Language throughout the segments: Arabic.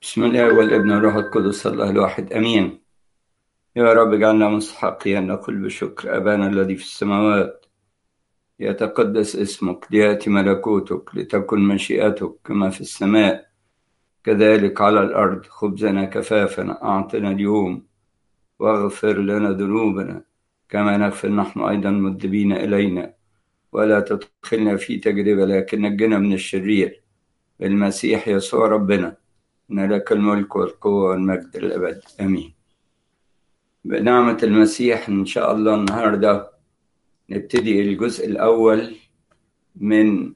بسم الله والابن والروح القدس الله الواحد امين. يا رب اجعلنا مستحقين نقول بشكر ابانا الذي في السماوات، يتقدس اسمك، لياتي ملكوتك، لتكن مشيئتك كما في السماء كذلك على الارض. خبزنا كفافنا اعطنا اليوم، واغفر لنا ذنوبنا كما نغفر نحن ايضا مذنبين الينا، ولا تدخلنا في تجربه لكن نجنا من الشرير. المسيح يسوع ربنا، إن لك الملك والقوة والمجد للأبد آمين. بنعمة المسيح إن شاء الله النهاردة نبتدي الجزء الأول من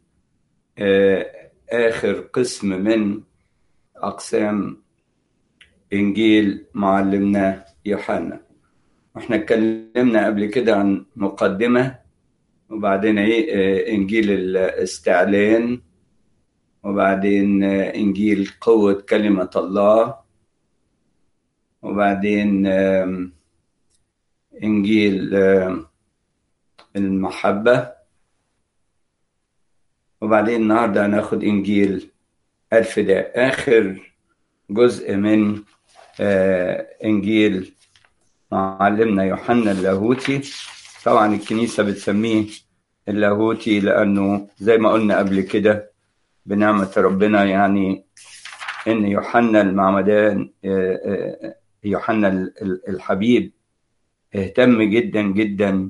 آخر قسم من أقسام إنجيل معلمنا يوحنا. إحنا اتكلمنا قبل كده عن مقدمة، وبعدين إنجيل الاستعلان، وبعدين إنجيل قوة كلمة الله، وبعدين إنجيل المحبة، وبعدين النهاردة هناخد إنجيل الفداء، آخر جزء من إنجيل معلمنا يوحنا اللاهوتي. طبعا الكنيسة بتسميه اللاهوتي لأنه زي ما قلنا قبل كده بنعمة ربنا، يعني إن يوحنا المعمدان يوحنا الحبيب اهتم جدا جدا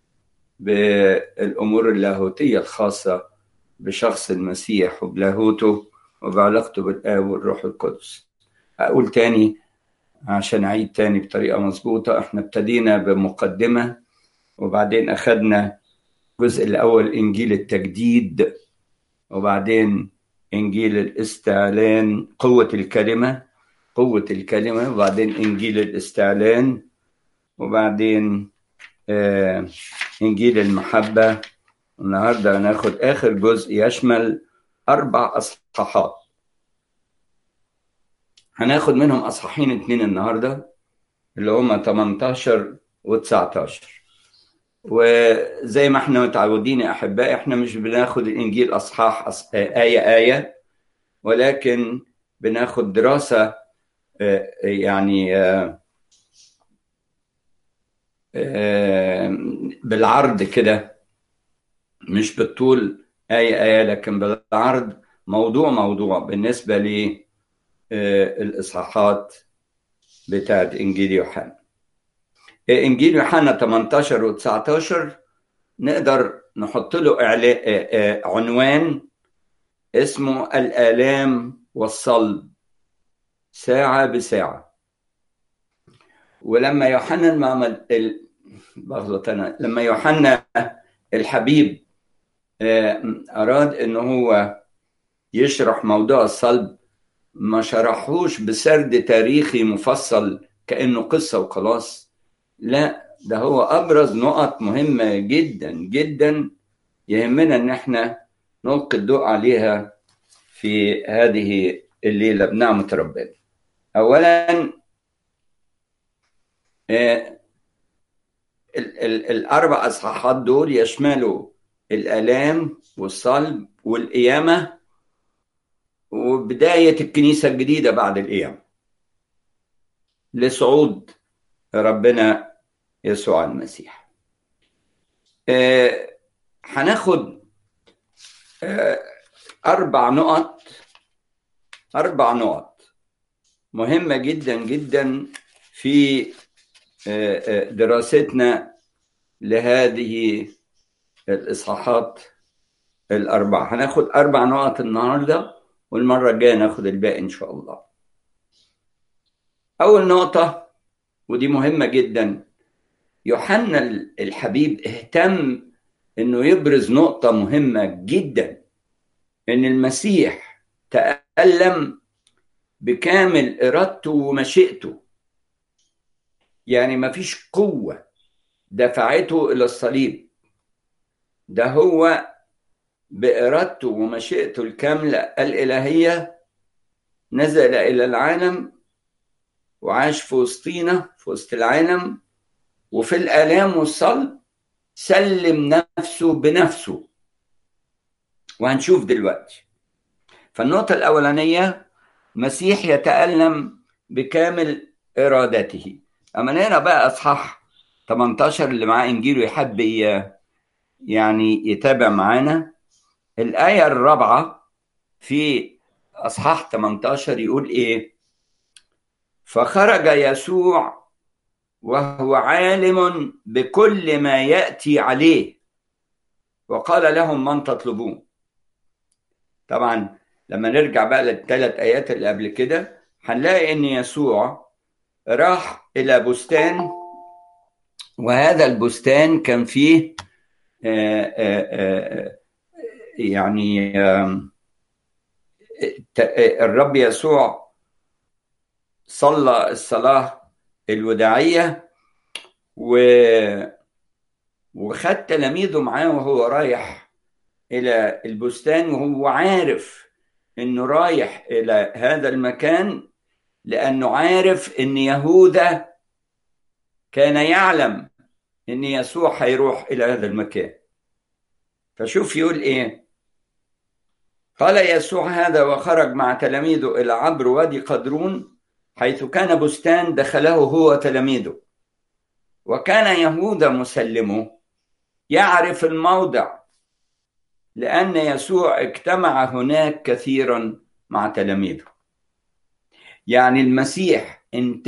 بالأمور اللاهوتية الخاصة بشخص المسيح وبلاهوته وبعلاقته بالآب والروح القدس. أقول تاني عشان أعيد تاني بطريقة مظبوطة، احنا ابتدينا بمقدمة، وبعدين أخدنا الجزء الأول إنجيل التجديد، وبعدين إنجيل الاستعلان قوة الكلمة، وبعدين إنجيل الاستعلان، وبعدين إنجيل المحبة. النهاردة هناخد آخر جزء يشمل 4 أصحاحات، هناخد منهم أصحاحين 2 النهاردة اللي هما 18 و19. وزي ما احنا متعودين يا أحبائي، احنا مش بناخد الإنجيل آية، ولكن بناخد دراسة يعني بالعرض كده، مش بالطول آية لكن بالعرض، موضوع بالنسبة للإصحاحات بتاعت إنجيل يوحنا. إنجيل يوحنا 18 و19 نقدر نحط له عنوان اسمه الآلام والصلب ساعة بساعة. ولما يوحنا لما يوحنا الحبيب أراد إنه هو يشرح موضوع الصلب، ما شرحوش بسرد تاريخي مفصل كأنه قصة وخلاص، لا، ده هو أبرز نقط مهمة جدا جدا يهمنا إن احنا نلقي الضوء عليها في هذه الليلة بنعمة ربنا. أولا ال4 أصحاحات دول يشملوا الآلام والصلب والقيامة وبداية الكنيسة الجديدة بعد القيامة لصعود ربنا يسوع المسيح. هناخد 4 نقط مهمة جدا جدا في دراستنا لهذه الإصحاحات ال4. هناخد 4 نقط النهاردة، والمرة الجاية ناخد الباقي إن شاء الله. أول نقطة، ودي مهمة جدا، يوحنا الحبيب اهتم إنه يبرز نقطة مهمة جدا، إن المسيح تألم بكامل إرادته ومشيئته. يعني ما فيش قوة دفعته إلى الصليب، ده هو بإرادته ومشيئته الكاملة الإلهية نزل إلى العالم وعاش في وسطينا، في وسط العالم، وفي الآلام والصلب سلم نفسه بنفسه، وهنشوف دلوقتي. فالنقطة الأولانية مسيح يتألم بكامل إرادته. أما هنا بقى أصحاح 18 اللي معاه إنجيله يحب يعني يتابع معانا الآية الرابعة في أصحاح 18 يقول إيه؟ فخرج يسوع وهو عالم بكل ما يأتي عليه وقال لهم من تطلبون. طبعا لما نرجع بقى للثلاث آيات اللي قبل كده هنلاقي إن يسوع راح إلى بستان، وهذا البستان كان فيه يعني الرب يسوع صلى الصلاة الوداعية وخد تلاميذه معاه وهو رايح إلى البستان، وهو عارف إنه رايح إلى هذا المكان لأنه عارف إن يهوذا كان يعلم إن يسوع هيروح إلى هذا المكان. فشوف يقول إيه؟ قال يسوع هذا وخرج مع تلاميذه إلى عبر وادي قدرون حيث كان بستان دخله هو تلاميذه، وكان يهوذا مسلمه يعرف الموضع لأن يسوع اجتمع هناك كثيرا مع تلاميذه. يعني المسيح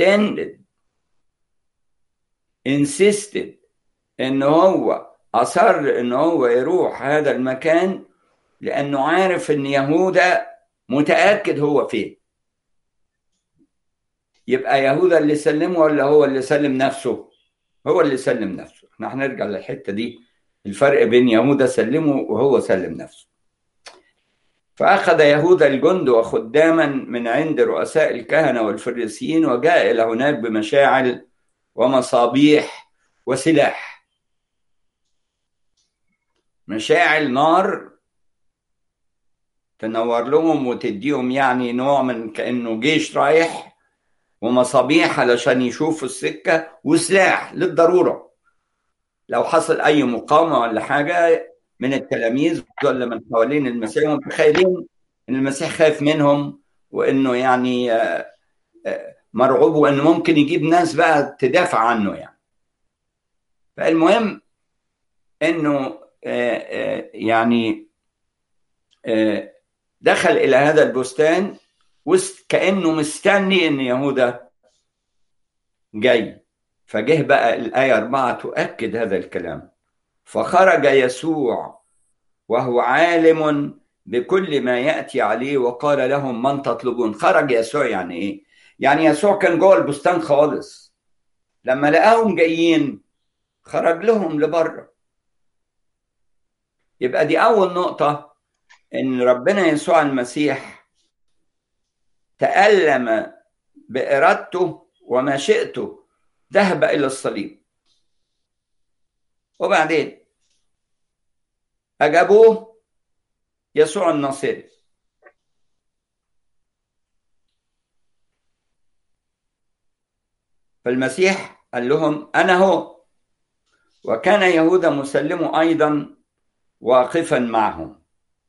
insisted إن هو أصر إن هو يروح هذا المكان لأنه عارف إن يهوذا متأكد هو فين. يبقى يهوذا اللي سلمه ولا هو اللي سلم نفسه؟ هو اللي سلم نفسه. احنا هنرجع للحتة دي، الفرق بين يهوذا سلمه وهو سلم نفسه. فأخذ يهوذا الجند وخداما من عند رؤساء الكهنة والفريسيين وجاء إلى هناك بمشاعل ومصابيح وسلاح. مشاعل نار تنور لهم وتديهم يعني نوع من كأنه جيش رايح، ومصابيح علشان يشوفوا السكة، وسلاح للضرورة لو حصل أي مقاومة ولا حاجة من التلاميذ ولا من حوالين المسيح، متخيلين إن المسيح خايف منهم وإنه يعني مرعوب وإنه ممكن يجيب ناس بقى تدافع عنه يعني. فالمهم إنه يعني دخل إلى هذا البستان وكأنه مستني إن يهوذا جاي. فجه بقى الآية 4 تؤكد هذا الكلام. فخرج يسوع وهو عالم بكل ما يأتي عليه وقال لهم من تطلبون. خرج يسوع يعني إيه؟ يعني يسوع كان جوه البستان خالص، لما لقاهم جايين خرج لهم لبره. يبقى دي أول نقطة، إن ربنا يسوع المسيح تألم بإرادته ومشيئته، ذهب إلى الصليب، وبعدين أجابوه يسوع الناصري. فالمسيح قال لهم أنا هو، وكان يهوذا مسلمه أيضا واقفا معهم.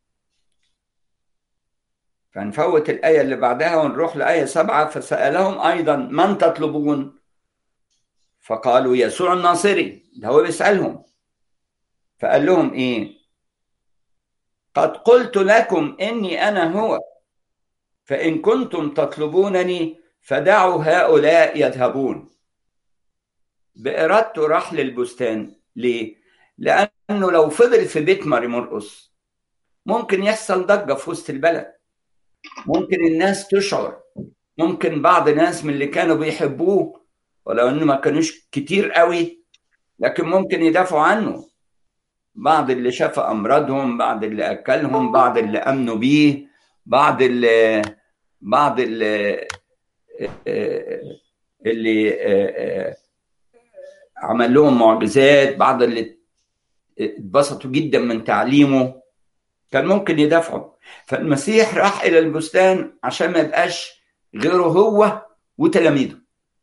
فنفوت الآية اللي بعدها ونروح لآية 7. فسألهم أيضا من تطلبون؟ فقالوا يسوع الناصري. ده هو بيسألهم. فقال لهم إيه؟ قد قلت لكم إني أنا هو، فإن كنتم تطلبونني فدعوا هؤلاء يذهبون. بإرادته راح للبستان. ليه؟ لأنه لو فضل في بيت ماري مرقس ممكن يحصل ضجة في وسط البلد، ممكن الناس تشعر، ممكن بعض ناس من اللي كانوا بيحبوه ولو انه ما كانوش كتير قوي لكن ممكن يدافعوا عنه، بعض اللي شاف امراضهم، بعض اللي اكلهم، بعض اللي امنوا بيه، بعض اللي عمل لهم معجزات، بعض اللي اتبسطوا جدا من تعليمه، كان ممكن يدافعوا. فالمسيح راح الى البستان عشان ما يبقاش غيره هو وتلاميذه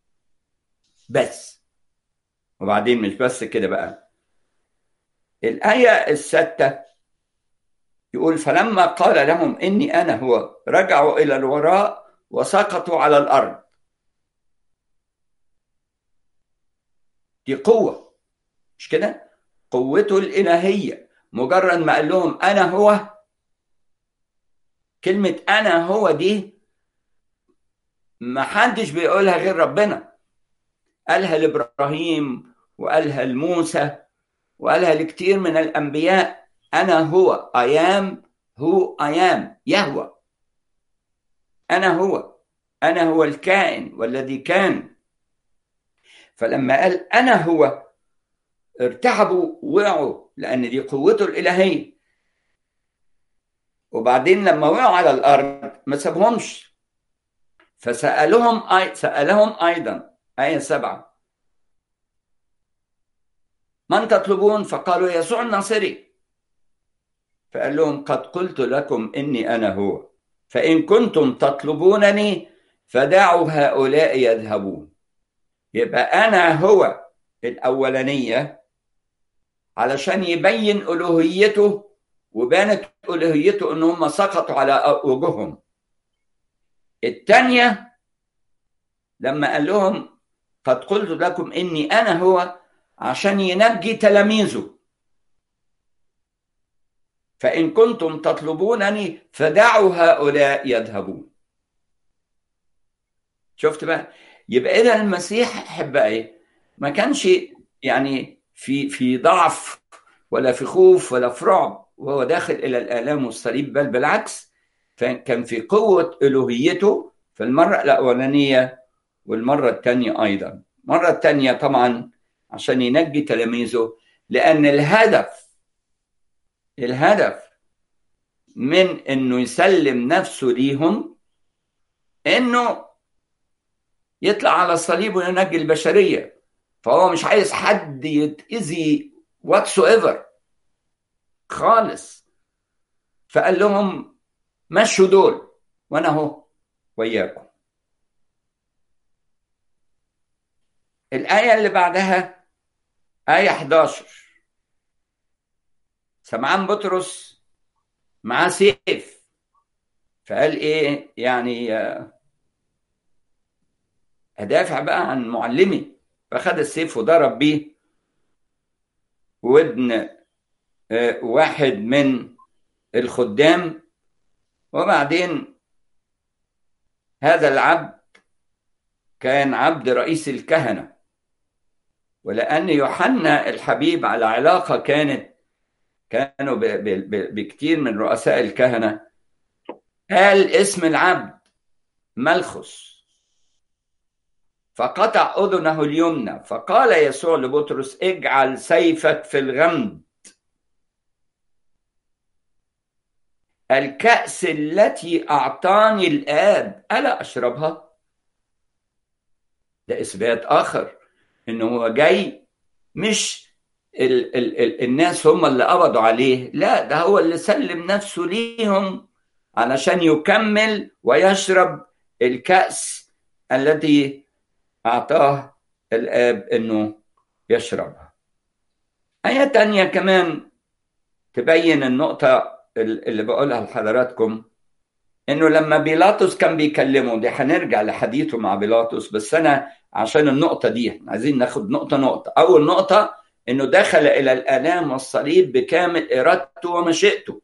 بس. وبعدين مش بس كده بقى، الآية 6 يقول فلما قال لهم إني أنا هو رجعوا إلى الوراء وسقطوا على الأرض. دي قوة، مش كده؟ قوته الإلهية. مجرد ما قال لهم أنا هو، كلمة أنا هو دي ما حدش بيقولها غير ربنا. قالها لإبراهيم وقالها لموسى وقالها لكتير من الأنبياء. أنا هو I am who I am. يهوه. أنا هو الكائن والذي كان. فلما قال أنا هو ارتعبوا وقعوا، لأن دي قوته الإلهية. وبعدين لما وقعوا على الأرض ما سابهمش، سألهم أيضا آية 7 من تطلبون؟ فقالوا يسوع الناصري. فقال لهم قد قلت لكم إني أنا هو، فإن كنتم تطلبونني فدعوا هؤلاء يذهبون. يبقى أنا هو الأولانية علشان يبين ألوهيته، وبانت ألوهيته إن هم سقطوا على وجوههم. الثانية لما قال لهم قد قلت لكم إني أنا هو، عشان ينجي تلاميذه. فإن كنتم تطلبونني فدعوا هؤلاء يذهبون. شفت بقى؟ يبقى إذا المسيح أحبائي ما كانش يعني في ضعف ولا في خوف ولا في رعب وهو داخل إلى الآلام والصليب، بل بالعكس كان في قوة ألوهيته في المرة الأولانية والمرة الثانية أيضا. المرة الثانية طبعا عشان ينجي تلاميذه، لأن الهدف من إنه يسلم نفسه ليهم إنه يطلع على الصليب وينجي البشرية. فهو مش عايز حد يتأذي whatsoever خالص. فقال لهم مشوا دول وانا اهو وياكم. الآية اللي بعدها آية 11 سمعان بطرس معاه سيف، فقال ايه يعني ادافع بقى عن معلمي. فاخد السيف وضرب بيه ودن واحد من الخدام. وبعدين هذا العبد كان عبد رئيس الكهنة، ولأن يوحنا الحبيب على علاقة كانوا بكتير من رؤساء الكهنة، قال اسم العبد ملخص، فقطع أذنه اليمنى. فقال يسوع لبطرس اجعل سيفك في الغمد، الكأس التي أعطاني الآب ألا أشربها؟ ده إثبات آخر إنه هو جاي مش الناس هم اللي قبضوا عليه، لا ده هو اللي سلم نفسه ليهم علشان يكمل ويشرب الكأس التي أعطاه الآب إنه يشربها. آية تانية كمان تبين النقطة اللي بقولها لحضراتكم، إنه لما بيلاطس كان بيكلمه، دي هنرجع لحديثه مع بيلاطس، بس أنا عشان النقطة دي عايزين ناخد نقطة. أول نقطة إنه دخل إلى الآلام والصليب بكامل إرادته ومشيئته.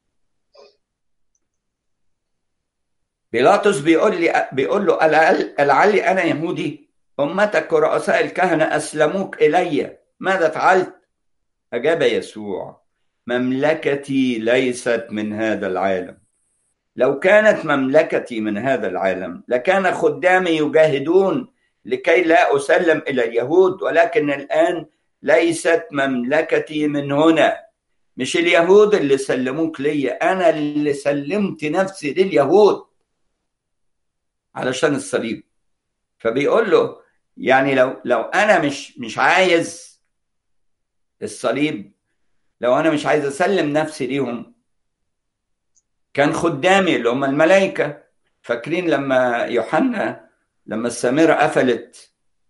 بيلاطس بيقول له لعلي أنا يهودي، أمتك ورؤساء الكهنة أسلموك إلي، ماذا فعلت؟ أجاب يسوع مملكتي ليست من هذا العالم. لو كانت مملكتي من هذا العالم لكان خدامي يجاهدون لكي لا أسلم إلى اليهود، ولكن الآن ليست مملكتي من هنا. مش اليهود اللي سلموك لي، أنا اللي سلمت نفسي لليهود علشان الصليب. فبيقول له يعني لو أنا مش عايز الصليب، لو أنا مش عايز أسلم نفسي ليهم، كان خدامي اللي هم الملائكة. فاكرين لما يوحنا لما السامرة قفلت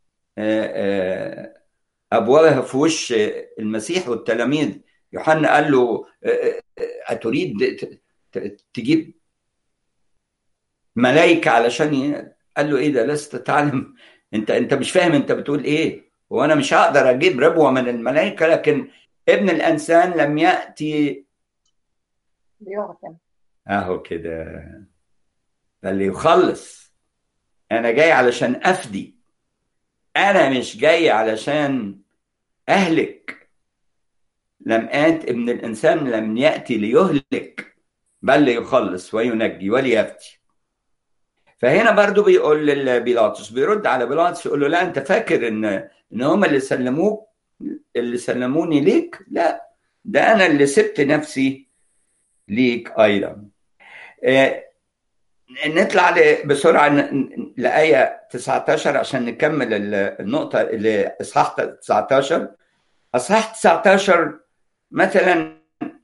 أبوابها في وش المسيح والتلاميذ، يوحنا قال له أتريد تجيب ملائكة علشان قال له ايه ده؟ لست تعلم؟ انت مش فاهم انت بتقول ايه؟ وانا مش هقدر اجيب ربوة من الملائكة، لكن ابن الانسان لم يأتي ليعطى. اهو كده، اللي يخلص. انا جاي علشان افدي، انا مش جاي علشان اهلك. ابن الانسان لم يأتي ليهلك، بل ليخلص وينجي وليفتي. فهنا برضو بيقول بيلاطس، بيرد على بيلاطس يقول له لا، انت فاكر ان هم اللي سلموك، اللي سلموني ليك؟ لا، ده انا اللي سبت نفسي ليك ايضا. آه، نطلع بسرعه لايه 19 عشان نكمل النقطه اللي اصحاح 19. اصحاح 19 مثلا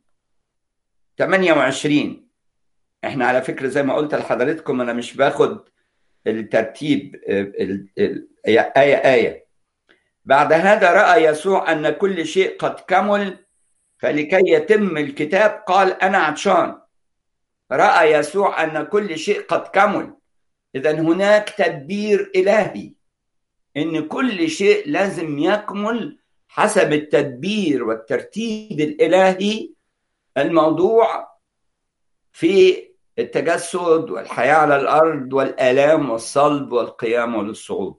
28. احنا على فكره زي ما قلت لحضرتكم انا مش باخد الترتيب آية آية. بعد هذا رأى يسوع أن كل شيء قد كمل، فلكي يتم الكتاب قال أنا عطشان. رأى يسوع أن كل شيء قد كمل، إذا هناك تدبير إلهي إن كل شيء لازم يكمل حسب التدبير والترتيب الإلهي. الموضوع في التجسد والحياة على الأرض والآلام والصلب والقيام والصعود.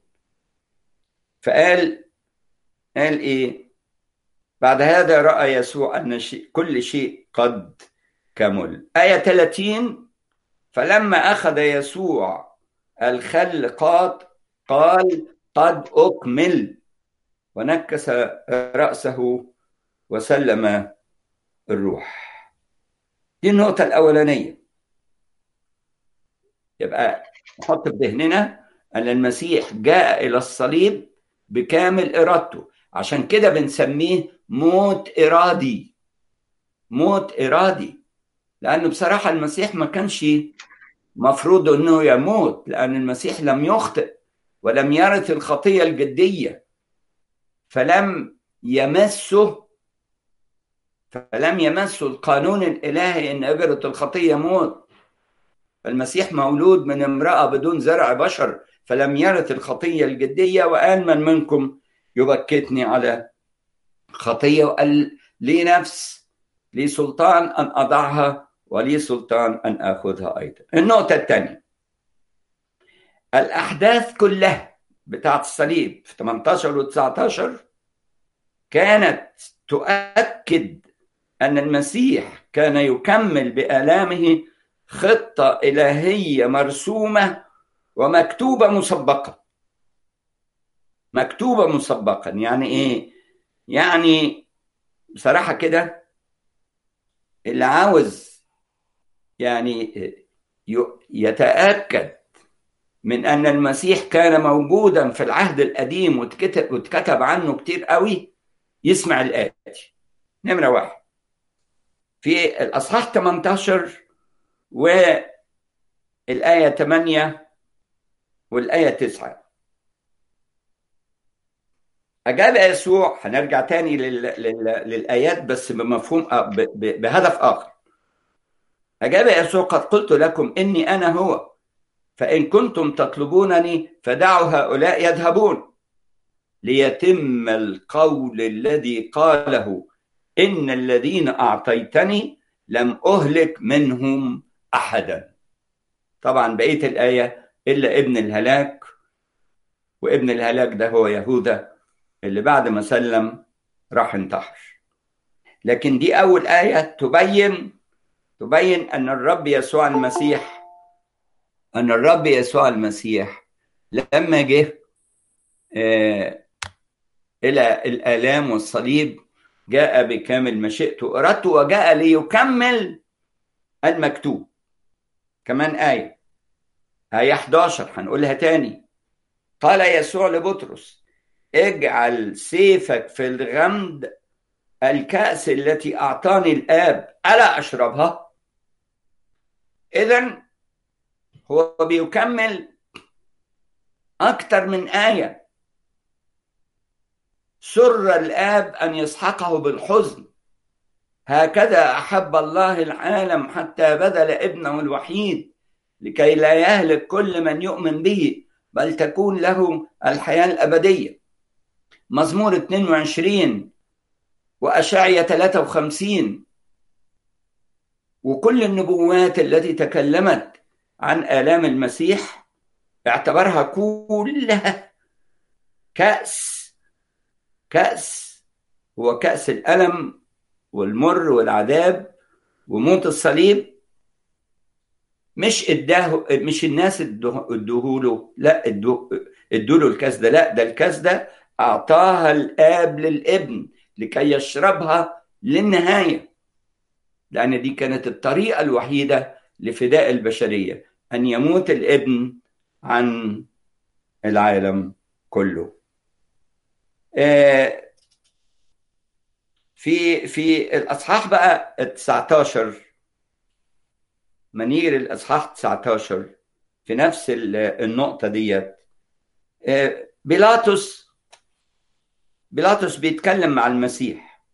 قال إيه؟ بعد هذا رأى يسوع أن كل شيء قد كمل. آية 30. فلما أخذ يسوع الخلقات قال قد أكمل، ونكس رأسه وسلم الروح. دي النقطة الأولانية. يبقى نحط في ذهننا أن المسيح جاء إلى الصليب بكامل إرادته، عشان كده بنسميه موت إرادي. موت إرادي، لأنه بصراحة المسيح ما كانش مفروض أنه يموت، لأن المسيح لم يخطئ ولم يرث الخطية الجدية، فلم يمسه القانون الإلهي أن أجرة الخطية موت. المسيح مولود من امرأة بدون زرع بشر، فلم يرث الخطية الجدية، وقال من منكم يبكتني على خطية، وقال لي نفس، لي سلطان أن أضعها ولي سلطان أن أخذها أيضا. النقطة الثانية، الأحداث كلها بتاعت الصليب في 18 و 19 كانت تؤكد أن المسيح كان يكمل بآلامه خطة إلهية مرسومة ومكتوبة مسبقا. مكتوبة مسبقا يعني إيه؟ يعني بصراحة كده، اللي عاوز يعني يتأكد من أن المسيح كان موجودا في العهد القديم واتكتب عنه كتير قوي، يسمع الآتي. نمرة واحد، في الأصحاح 18 والآية 8 والآية 9، أجاب يسوع. هنرجع تاني للآيات بس بمفهوم بهدف آخر. أجاب يسوع قد قلت لكم إني أنا هو، فإن كنتم تطلبونني فدعوا هؤلاء يذهبون ليتم القول الذي قاله إن الذين أعطيتني لم أهلك منهم أحدا. طبعا بقية الآية إلا ابن الهلاك، وابن الهلاك ده هو يهوذا اللي بعد ما سلم راح انتحر. لكن دي أول آية تبين أن الرب يسوع المسيح لما جه إلى الآلام والصليب جاء بكامل مشيئته وإرادته، وجاء ليكمل المكتوب. كمان آية 11 هنقولها تاني. قال يسوع لبطرس اجعل سيفك في الغمد، الكأس التي أعطاني الآب ألا أشربها؟ إذن هو بيكمل أكثر من آية. سر الآب أن يسحقه بالحزن، هكذا أحب الله العالم حتى بذل ابنه الوحيد لكي لا يهلك كل من يؤمن به بل تكون له الحياة الأبدية. مزمور 22 وأشعية 53 وكل النبوات التي تكلمت عن آلام المسيح اعتبرها كلها كأس هو كأس الألم والمر والعذاب وموت الصليب. مش الناس ادوهوله، لا ادوله الكاس ده، لا ده الكاس ده اعطاها الاب للابن لكي يشربها للنهايه، لان دي كانت الطريقه الوحيده لفداء البشريه، ان يموت الابن عن العالم كله. في الاصحاح بقى 19، منير الاصحاح 19 في نفس النقطه ديت. بيلاطس بيتكلم مع المسيح،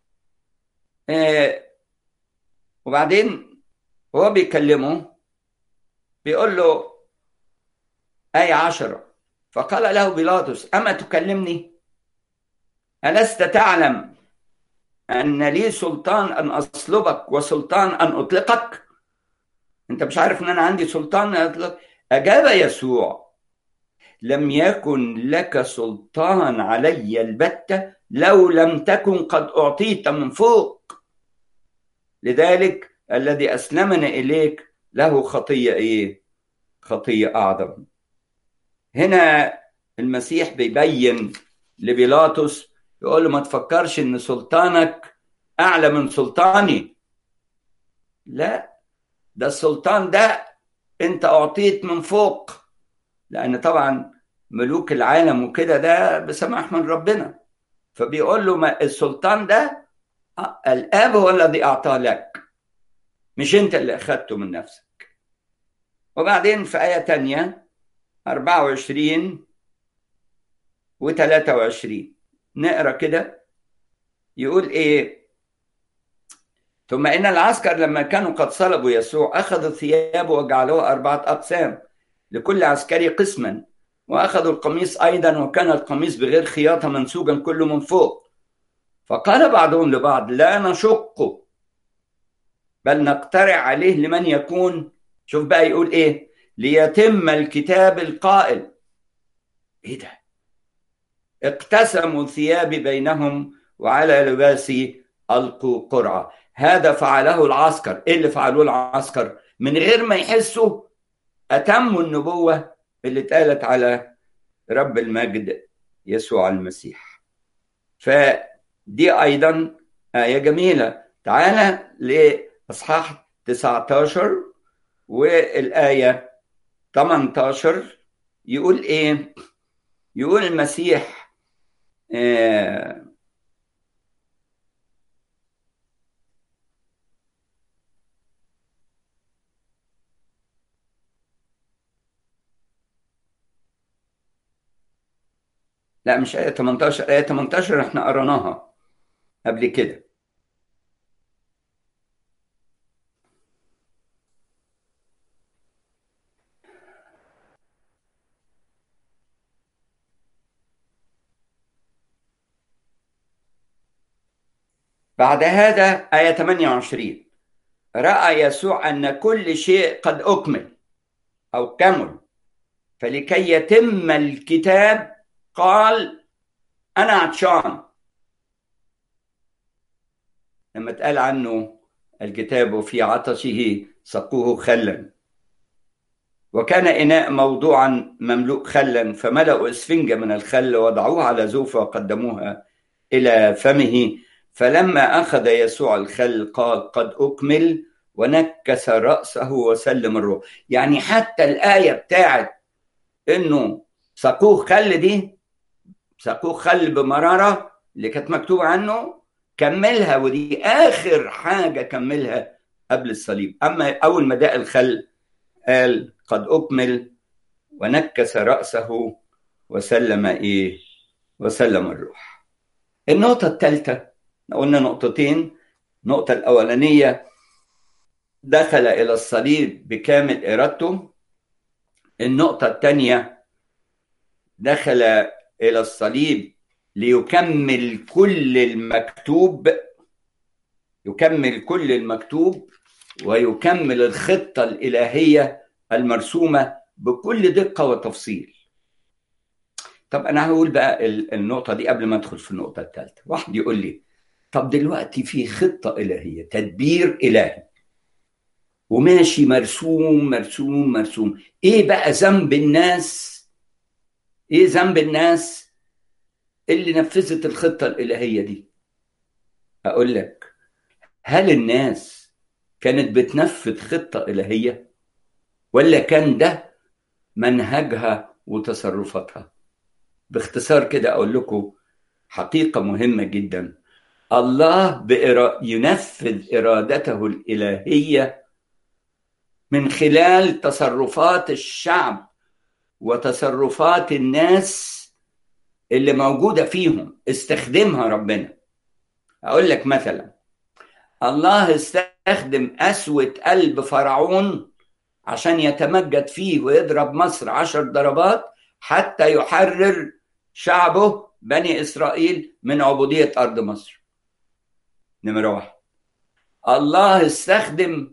وبعدين هو بيكلمه بيقول له آية 10: فقال له بيلاطس: أما تكلمني؟ ألست تعلم أن لي سلطان أن أصلبك وسلطان أن أطلقك؟ أنت مش عارف أن أنا عندي سلطان أن أطلق؟ أجاب يسوع: لم يكن لك سلطان علي البتة لو لم تكن قد أعطيت من فوق. لذلك الذي أسلمنا إليك له خطية إيه؟ خطية أعظم. هنا المسيح بيبين لبيلاطس، يقول له ما تفكرش إن سلطانك أعلى من سلطاني، لا، ده السلطان ده أنت أعطيت من فوق، لأن طبعا ملوك العالم وكده ده بسماح من ربنا. فبيقول له ما السلطان ده الآب هو الذي أعطاه لك، مش أنت اللي أخذته من نفسك. وبعدين في آية تانية 24 و23 نقرأ كده، يقول إيه: ثم إن العسكر لما كانوا قد صلبوا يسوع أخذوا ثيابه وجعلوها 4 أقسام، لكل عسكري قسما، وأخذوا القميص أيضا، وكان القميص بغير خياطة منسوجا كله من فوق. فقال بعضهم لبعض: لا نشقه بل نقترع عليه لمن يكون. شوف بقى يقول إيه: ليتم الكتاب القائل. إيه ده؟ اقتسموا ثيابي بينهم وعلى لباسي ألقوا قرعة. هذا فعله العسكر. إيه اللي فعلوه العسكر؟ من غير ما يحسوا أتموا النبوة اللي اتقالت على رب المجد يسوع المسيح. فدي أيضا آية جميلة. تعالى لإصحاح 19 والآية 18 يقول إيه؟ يقول المسيح لا مش آية 18، آية 18 احنا قرناها قبل كده. بعد هذا آية 28: رأى يسوع أن كل شيء قد أكمل أو كمل، فلكي يتم الكتاب قال: أنا عطشان. لما اتقال عنه الكتاب وفي عطشه سقوه خلا، وكان إناء موضوعا مملوء خلا، فملأوا إسفنجة من الخل وضعوها على زوفة وقدموها إلى فمه. فلما أخذ يسوع الخل قال: قد أكمل، ونكس رأسه وسلم الروح. يعني حتى الآية بتاعت إنه سقوه خل دي، سقوه خل بمرارة اللي كانت مكتوب عنه، كملها، ودي آخر حاجة كملها قبل الصليب. أما أول ما داء الخل قال: قد أكمل، ونكس رأسه وسلم إيه؟ وسلم الروح. النقطة الثالثة، قلنا نقطتين. النقطة الأولانية دخل إلى الصليب بكامل إرادته. النقطة الثانية، دخل إلى الصليب ليكمل كل المكتوب، يكمل كل المكتوب ويكمل الخطة الإلهية المرسومة بكل دقة وتفصيل. طب أنا هقول بقى النقطة دي قبل ما أدخل في النقطة الثالثة. واحد يقول لي طب دلوقتي في خطة إلهية، تدبير إلهي وماشي مرسوم مرسوم مرسوم، إيه بقى ذنب الناس؟ إيه ذنب الناس اللي نفذت الخطة الإلهية دي؟ أقول لك، هل الناس كانت بتنفذ خطة إلهية ولا كان ده منهجها وتصرفاتها؟ باختصار كده أقول لكم حقيقة مهمة جدا. الله ينفذ إرادته الإلهية من خلال تصرفات الشعب وتصرفات الناس اللي موجودة فيهم، استخدمها ربنا. أقول لك مثلا، الله استخدم قسوة قلب فرعون عشان يتمجد فيه ويضرب مصر 10 ضربات حتى يحرر شعبه بني إسرائيل من عبودية أرض مصر. نمرة 1. الله استخدم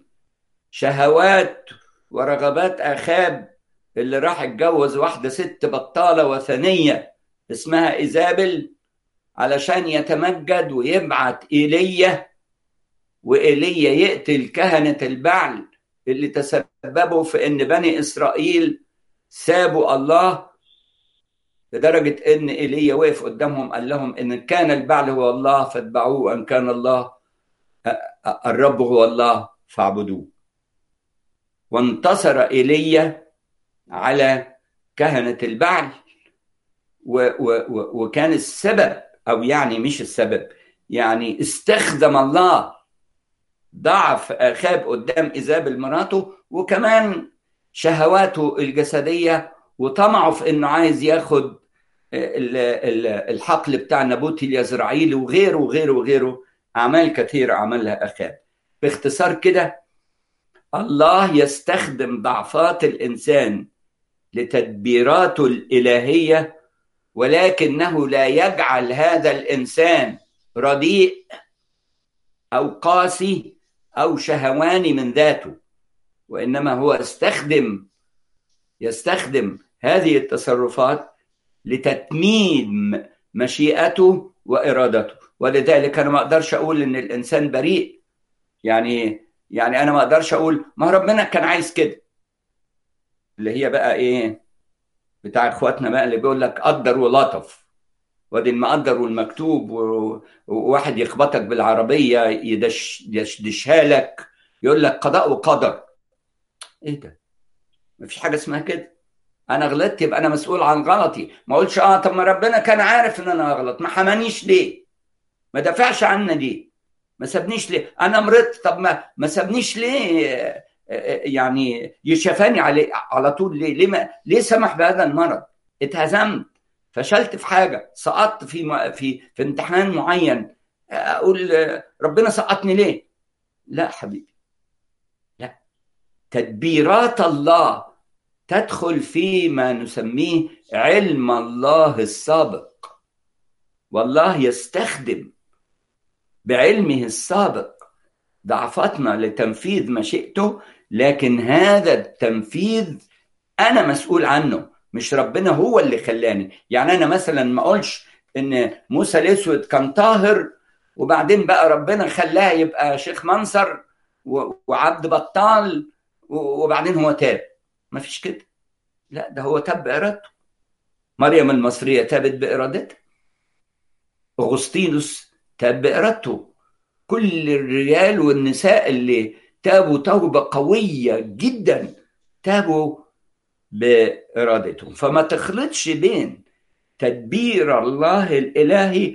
شهوات ورغبات آخاب اللي راح اتجوز واحدة ست بطالة وثنية اسمها إيزابل علشان يتمجد ويبعت إيليا، وإيليا يقتل كهنة البعل اللي تسببوا في ان بني اسرائيل سابوا الله، لدرجة ان ايليا وقف قدامهم قال لهم ان كان البعل هو الله فاتبعوه، وان كان الله الرب هو الله فاعبدوه. وانتصر ايليا على كهنة البعل، وكان السبب، او يعني مش السبب، يعني استخدم الله ضعف آخاب قدام إيزابل مراته، وكمان شهواته الجسدية وطمعه في إنه عايز ياخد الحقل بتاع نابوت اليزرعيلي وغيره وغيره وغيره، أعمال كثيرة عملها آخاب. باختصار كده، الله يستخدم ضعفات الإنسان لتدبيراته الإلهية، ولكنه لا يجعل هذا الإنسان رديء أو قاسي أو شهواني من ذاته، وإنما هو يستخدم هذه التصرفات لتتميم مشيئته وإرادته. ولذلك أنا ما أقدرش أقول إن الإنسان بريء، يعني أنا ما أقدرش أقول ما ربنا كان عايز كده، اللي هي بقى إيه بتاع إخواتنا بقى اللي بيقول لك قدر ولطف، وادي المقدر والمكتوب، وواحد يخبطك بالعربية يدشها لك يقول لك قضاء وقدر. ايه ده؟ مفيش حاجة اسمها كده. انا غلطت يبقى انا مسؤول عن غلطي، ما اقولش طب ما ربنا كان عارف ان انا غلط، ما حمانيش ليه؟ ما دافعش عنا ليه؟ ما سابنيش ليه؟ انا مرضت، طب ما سابنيش ليه؟ يعني يشفاني على طول ليه؟ ليه سمح بهذا المرض؟ اتهزمت، فشلت في حاجه، سقطت في امتحان معين، اقول ربنا سقطني ليه؟ لا حبيبي، لا. تدبيرات الله تدخل في ما نسميه علم الله السابق، والله يستخدم بعلمه السابق ضعفاتنا لتنفيذ مشيئته، لكن هذا التنفيذ أنا مسؤول عنه، مش ربنا هو اللي خلاني. يعني أنا مثلا ما أقولش إن موسى الأسود كان طاهر وبعدين بقى ربنا خلاه يبقى شيخ منصر وعبد بطال وبعدين هو تاب. ما فيش كده، لا، ده هو تاب بإرادته. مريم المصرية تابت بإرادتها، أغسطينوس تاب بإرادته، كل الرجال والنساء اللي تابوا توبة قوية جدا تابوا بإرادتهم. فما تخلطش بين تدبير الله الإلهي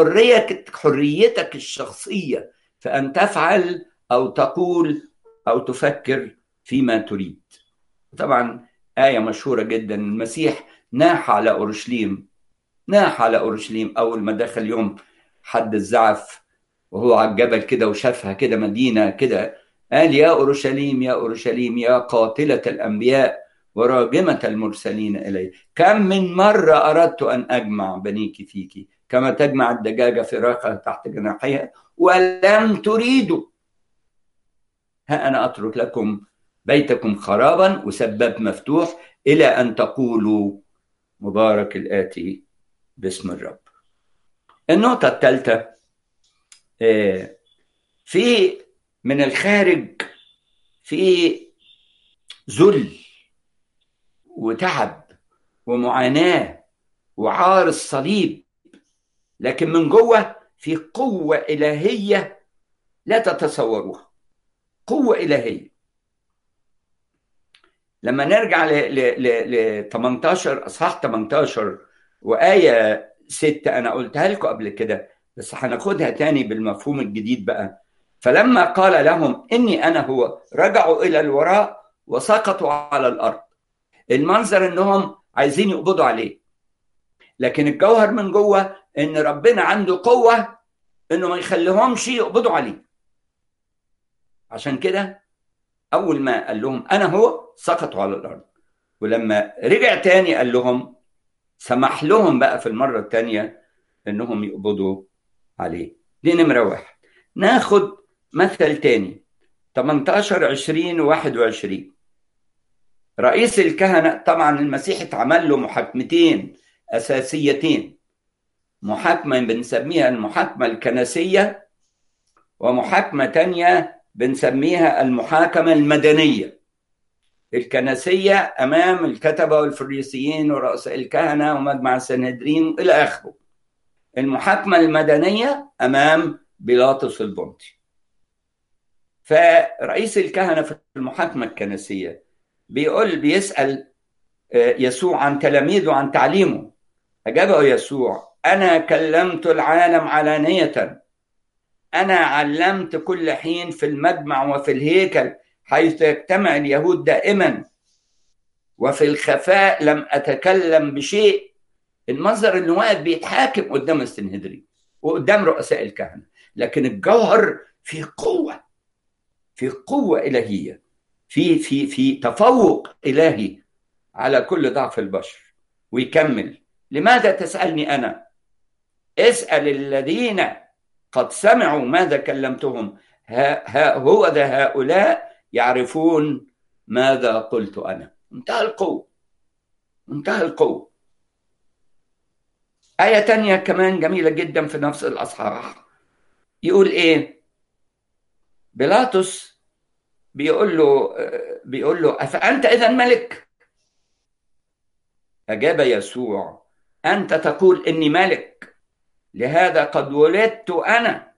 وحريتك الشخصية فأن تفعل أو تقول أو تفكر فيما تريد. طبعا آية مشهورة جدا، المسيح ناح على أورشليم أول ما دخل يوم حد الزعف وهو على الجبل كده وشافها كده مدينة كده قال: يا أورشليم يا أورشليم يا قاتلة الأنبياء وراجمة المرسلين إلي، كم من مرة أردت أن أجمع بنيك فيك كما تجمع الدجاجة فراخها تحت جناحها ولم تريدوا. ها أنا أترك لكم بيتكم خرابا وسباب مفتوح إلى أن تقولوا مبارك الآتي باسم الرب. النقطة الثالثة، في من الخارج في ذل وتعب ومعاناة وعار الصليب، لكن من جوه في قوة إلهية لا تتصوروها، قوة إلهية. لما نرجع ل 18 أصحاح 18 وآية 6، أنا قلتها لكم قبل كده بس هناخدها تاني بالمفهوم الجديد بقى. فلما قال لهم إني أنا هو رجعوا إلى الوراء وسقطوا على الأرض. المنظر إنهم عايزين يقبضوا عليه، لكن الجوهر من جوه إن ربنا عنده قوة إنه ما يخليهمش يقبضوا عليه. عشان كده أول ما قال لهم أنا هو سقطوا على الأرض، ولما رجع تاني قال لهم سمح لهم بقى في المرة التانية إنهم يقبضوا عليه. دي نمرة واحد. ناخد مثل تاني 18 20 21. رئيس الكهنة، طبعا المسيح اتعمل له محاكمتين أساسيتين، محاكمة بنسميها المحاكمة الكنسية، ومحاكمة تانية بنسميها المحاكمة المدنية. الكنسية أمام الكتبة والفريسيين ورؤساء الكهنة ومجمع السنهدرين إلى آخره. المحاكمة المدنية أمام بيلاطس البنطي. فرئيس الكهنة في المحاكمة الكنسية بيسأل يسوع عن تلاميذه عن تعليمه. أجابه يسوع: أنا كلمت العالم علانية، أنا علمت كل حين في المجمع وفي الهيكل حيث يجتمع اليهود دائما، وفي الخفاء لم أتكلم بشيء. المنظر اللي واقف بيتحاكم قدام السنهدرين وقدام رؤساء الكهنة، لكن الجوهر في قوة، في قوة إلهية، في تفوق إلهي على كل ضعف البشر. ويكمل: لماذا تسألني أنا؟ اسأل الذين قد سمعوا ماذا كلمتهم، هو ذا هؤلاء يعرفون ماذا قلت أنا. انتهى القوة، انتهى القوة. آية تانية كمان جميلة جدا في نفس الأصحاح، يقول إيه؟ بيلاطس بيقول له أفأنت إذن ملك؟ أجاب يسوع: أنت تقول إني ملك، لهذا قد ولدت أنا،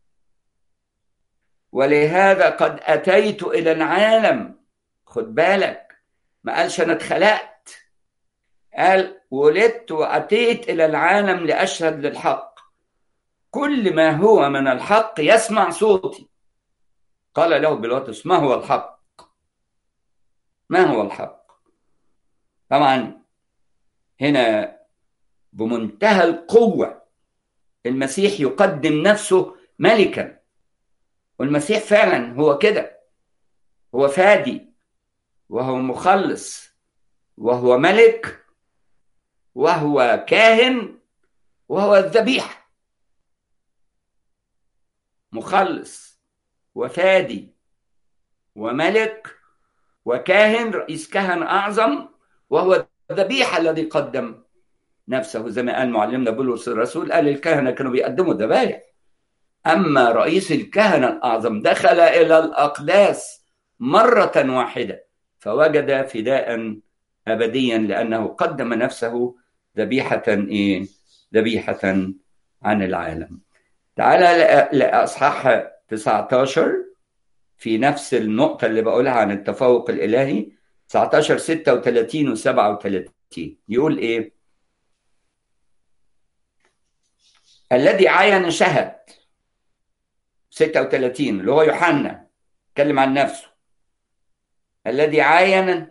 ولهذا قد أتيت إلى العالم. خد بالك، ما قالش أنا اتخلقت، قال ولدت وأتيت إلى العالم لأشهد للحق. كل ما هو من الحق يسمع صوتي. قال له بيلاطس: ما هو الحق؟ ما هو الحق؟ طبعا هنا بمنتهى القوة المسيح يقدم نفسه ملكا، والمسيح فعلا هو كده، هو فادي وهو مخلص وهو ملك وهو كاهن وهو الذبيحة. مخلص وفادي وملك وكاهن، رئيس كهنة أعظم، وهو الذبيحة الذي قدم نفسه. زي ما قال معلمنا بولس الرسول، قال الكهنة كانوا بيقدموا ذبائح، أما رئيس الكهنة الأعظم دخل إلى الأقداس مرة واحدة فوجد فداء أبديا، لأنه قدم نفسه ذبيحة ذبيحة عن العالم. تعالى لأصحاح 19 في نفس النقطة اللي بقولها عن التفوق الإلهي، 19 36 و 37. يقول إيه؟ الذي عاين شهد. 36 اللي هو يوحنا اتكلم عن نفسه. الذي عاين،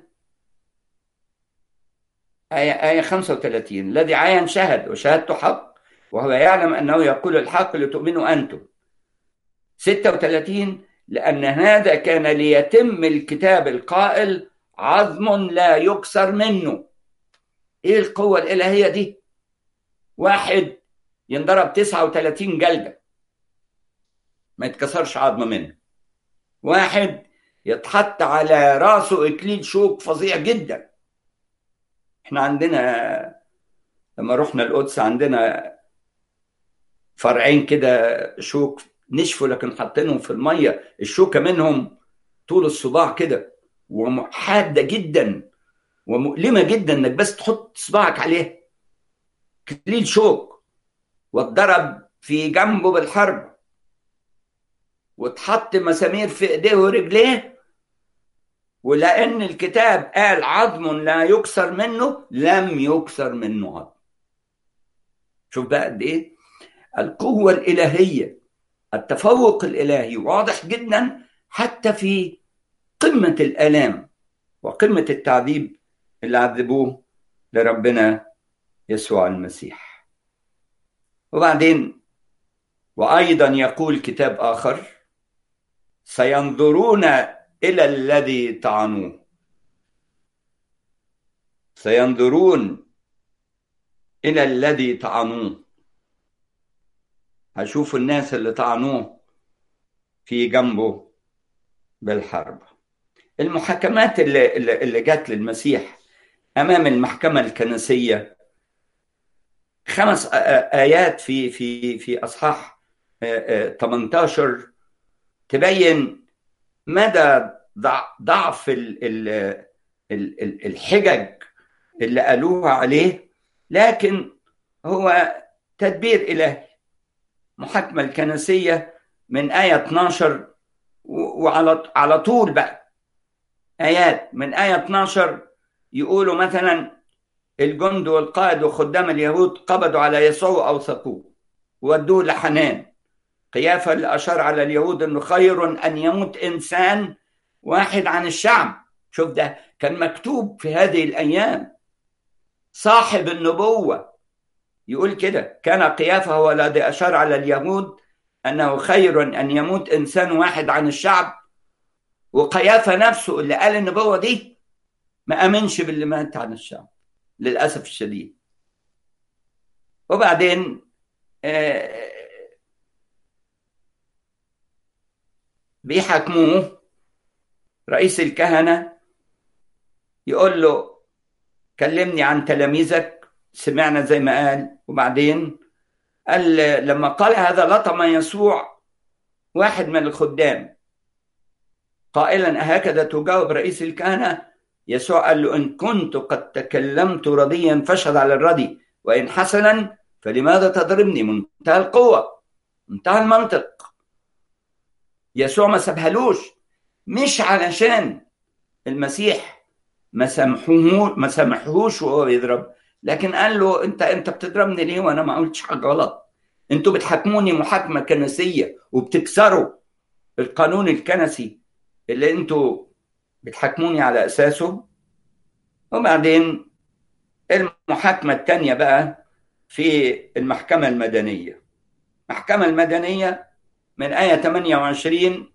آية 35: الذي عاين شهد وشهادته حق، وهو يعلم أنه يقول الحق لتؤمنوا أنتم. 36: لأن هذا كان ليتم الكتاب القائل عظم لا يكسر منه. إيه القوة الإلهية دي؟ واحد ينضرب 39 جلدة ما يتكسرش عظم منه، واحد يتحط على راسه إكليل شوك فظيع جدا. احنا عندنا لما رحنا القدس عندنا فرعين كده شوك نشفوا لكن حاطينهم في المية، الشوكة منهم طول الصباع كده وحادة جدا ومؤلمة جدا انك بس تحط صباعك عليها، كليل شوك، واتضرب في جنبه بالحرب واتحط مسامير في ايديه ورجليه، ولأن الكتاب قال عظم لا يكسر منه لم يكسر منه عظم. شوف بقى قد ايه القوة الإلهية، التفوق الإلهي واضح جدا حتى في قمة الآلام وقمة التعذيب اللي عذبوه لربنا يسوع المسيح. وبعدين وأيضا يقول كتاب آخر سينظرون إلى الذي طعنوه، سينظرون إلى الذي طعنوه، هشوفوا الناس اللي طعنوه في جنبه بالحرب. المحاكمات اللي جات للمسيح أمام المحكمة الكنسية 5 آيات في أصحاح 18 تبين مدى ضعف الحجج اللي قالوها عليه، لكن هو تدبير إلهي. محاكمة الكنسية من آية 12 وعلى طول بقى آيات من آية 12 يقولوا مثلا الجند والقائد وخدام اليهود قبضوا على يسوع وأوثقوه وودوه لحنان. قيافة اللي أشار على اليهود أنه خير أن يموت إنسان واحد عن الشعب. شوف ده كان مكتوب في هذه الأيام، صاحب النبوة يقول كده. كان قيافة هو الذي أشار على اليهود أنه خير أن يموت إنسان واحد عن الشعب، وقيافة نفسه اللي قال النبوة دي ما أمنش باللي مات عن الشعب للأسف الشديد. وبعدين بيحكموه، رئيس الكهنة يقول له كلمني عن تلاميذك، سمعنا زي ما قال. وبعدين قال لما قال هذا لطم يسوع واحد من الخدام قائلا أهكذا تجاوب رئيس الكهنة؟ يسوع قال له إن كنت قد تكلمت رضيا فاشهد على الرضي، وإن حسنا فلماذا تضربني؟ منتهى القوة، منتهى المنطق. يسوع ما سبهلوش، مش علشان المسيح ما سامحوش وهو بيضرب، لكن قال له انت بتضربني ليه وانا ما قلتش حاجه غلط؟ انتوا بتحكموني محاكمه كنسيه وبتكسروا القانون الكنسي اللي انتوا بتحكموني على اساسه. وبعدين المحاكمه الثانيه بقى في المحكمه المدنيه. المحكمه المدنيه من آية 28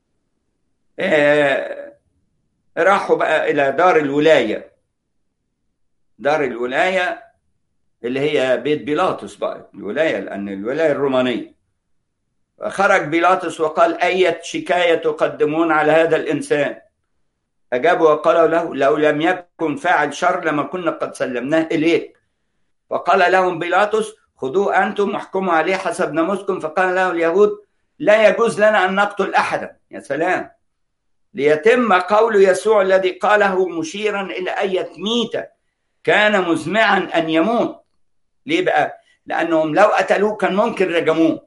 راحوا بقى إلى دار الولاية. دار الولاية اللي هي بيت بيلاطس بقى، الولاية لأن الولاية الرومانية. خرج بيلاطس وقال أية شكاية تقدمون على هذا الإنسان؟ أجابوا وقالوا له لو لم يكن فاعل شر لما كنا قد سلمناه إليك. فقال لهم بيلاطس خذوه أنتم واحكموا عليه حسب ناموسكم. فقال له اليهود لا يجوز لنا أن نقتل أحدا. يا سلام، ليتم قول يسوع الذي قاله مشيرا إلى أية ميتة كان مزمعا أن يموت. ليه بقى؟ لأنهم لو قتلوه كان ممكن رجموه،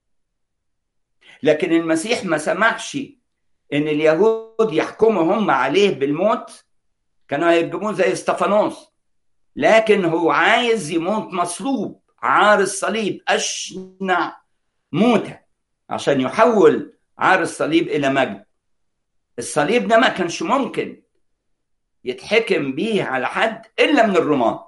لكن المسيح ما سمحش إن اليهود يحكموا هم عليه بالموت، كانوا هيرجموه زي استفانوس، لكن هو عايز يموت مصلوب عار الصليب، أشنع موتة، عشان يحول عار الصليب إلى مجد. الصليب ده ما كانش ممكن يتحكم بيه على حد إلا من الرومان،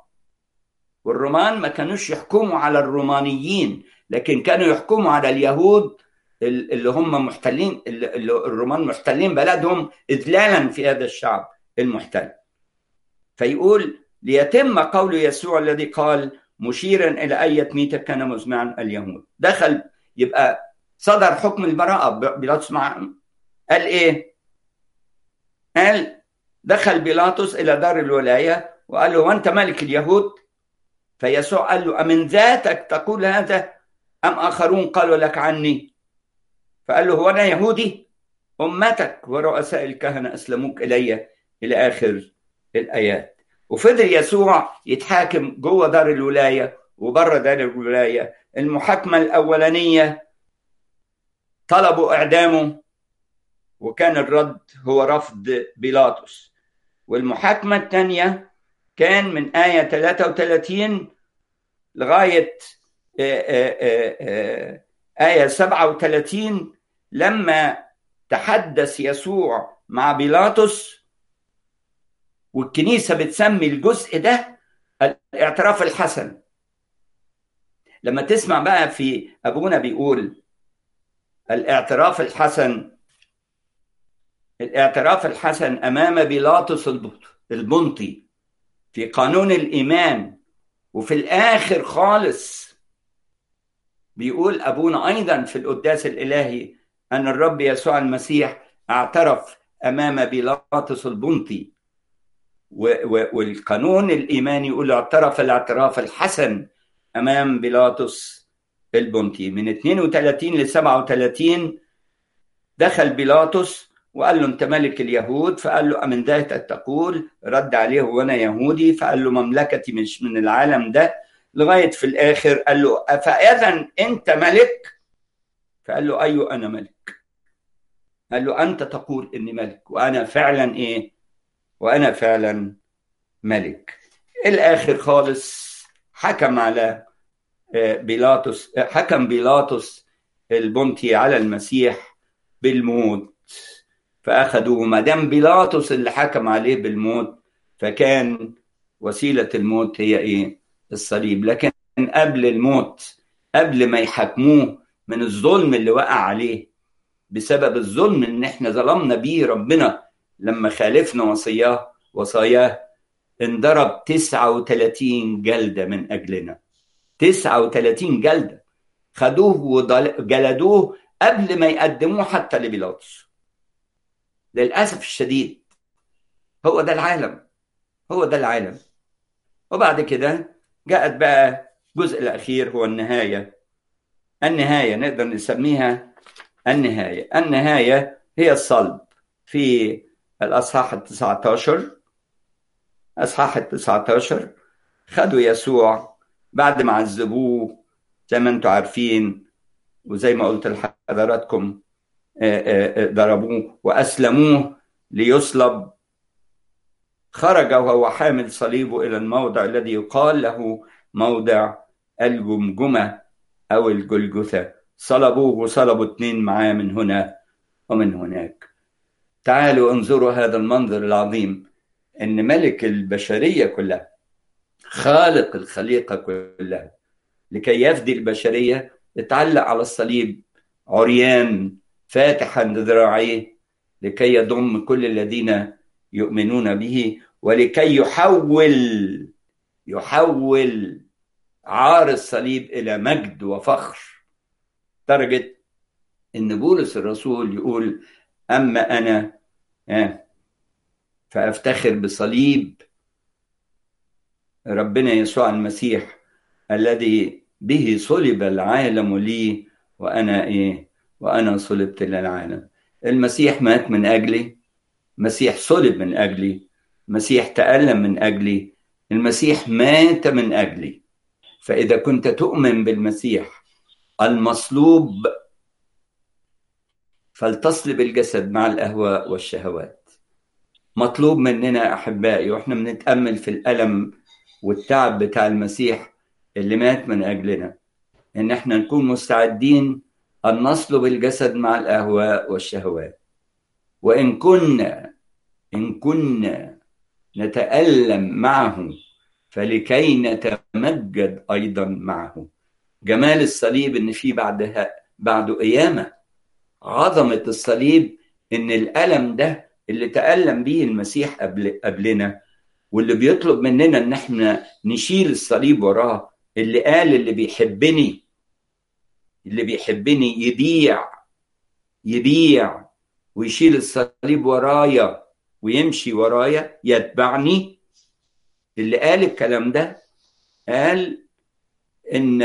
والرومان ما كانوش يحكموا على الرومانيين، لكن كانوا يحكموا على اليهود اللي هم محتلين، اللي الرومان محتلين بلدهم إذلالا في هذا الشعب المحتل. فيقول ليتم قول يسوع الذي قال مشيرا إلى أية ميتة كان مزمعا اليهود. دخل، يبقى صدر حكم البراءة. بيلاطس قال إيه؟ قال دخل بيلاطس إلى دار الولاية وقال له وأنت ملك اليهود؟ فيسوع قال له أمن ذاتك تقول هذا أم آخرون قالوا لك عني؟ فقال له هو أنا يهودي؟ أمتك ورؤساء الكهنة أسلموك إلي، إلى آخر الآيات. وفضل يسوع يتحاكم جوه دار الولاية وبره دار الولاية. المحاكمة الأولانية طلبوا إعدامه، وكان الرد هو رفض بيلاطس. والمحاكمة الثانية كان من آية 33 لغاية آية 37 لما تحدث يسوع مع بيلاطس، والكنيسة بتسمي الجزء ده الاعتراف الحسن. لما تسمع بقى في أبونا بيقول الاعتراف الحسن أمام بيلاطس البنطي في قانون الإيمان. وفي الآخر خالص بيقول أبونا أيضا في القداس الإلهي أن الرب يسوع المسيح اعترف أمام بيلاطس البنطي، والقانون الإيماني يقول اعترف الاعتراف الحسن أمام بيلاطس البنطي. من 32 ل 37 دخل بيلاطس وقال له أنت ملك اليهود؟ فقال له أمن ذاتك تقول؟ رد عليه وأنا يهودي. فقال له مملكتي مش من العالم ده، لغاية في الآخر قال له فإذا أنت ملك؟ فقال له أيوه أنا ملك. قال له أنت تقول إني ملك، وأنا فعلا إيه؟ وأنا فعلا ملك. الآخر خالص حكم على بيلاطس، حكم بيلاطس البنطي على المسيح بالموت. فأخذوا ما دام بيلاطس اللي حكم عليه بالموت، فكان وسيلة الموت هي إيه؟ الصليب. لكن قبل الموت، قبل ما يحكموه من الظلم اللي وقع عليه بسبب الظلم إن إحنا ظلمنا بيه ربنا لما خالفنا وصاياه، انضرب 39 جلدة من أجلنا. 39 جلدة خدوه وجلدوه قبل ما يقدموه حتى لبيلاطس. للأسف الشديد هو ده العالم. وبعد كده جاءت بقى الجزء الأخير، هو النهاية نقدر نسميها النهاية هي الصلب. في الأصحاح 19 خدوا يسوع بعد ما عذبوه زي ما انتم عارفين، وزي ما قلت لحضراتكم ضربوه وأسلموه ليصلب. خرج وهو حامل صليبه إلى الموضع الذي يقال له موضع الجمجمة أو الجلجثة. صلبوه وصلبوا 2 معاه من هنا ومن هناك. تعالوا انظروا هذا المنظر العظيم، إن ملك البشرية كلها، خالق الخليقة كلها، لكي يفدي البشرية اتعلق على الصليب عريان فاتحا ذراعيه، لكي يضم كل الذين يؤمنون به، ولكي يحول عار الصليب إلى مجد وفخر، درجة إن بولس الرسول يقول أما أنا فأفتخر بصليب ربنا يسوع المسيح الذي به صلب العالم لي، وأنا صلبت للعالم. المسيح مات من أجلي، المسيح صلب من أجلي، المسيح تألم من أجلي، المسيح مات من أجلي. فإذا كنت تؤمن بالمسيح المصلوب فلتصلب الجسد مع الأهواء والشهوات. مطلوب مننا أحبائي وإحنا بنتأمل في الألم والتعب بتاع المسيح اللي مات من أجلنا، إن إحنا نكون مستعدين أن نصلب الجسد مع الأهواء والشهوات. وإن كنا نتألم معه فلكي نتمجد أيضا معه. جمال الصليب إن فيه بعده قيامة، عظمة الصليب إن الألم ده اللي تألم به المسيح قبلنا، واللي بيطلب مننا إن احنا نشيل الصليب وراه، اللي قال اللي بيحبني يبيع ويشيل الصليب ورايا ويمشي ورايا يتبعني. اللي قال الكلام ده قال إن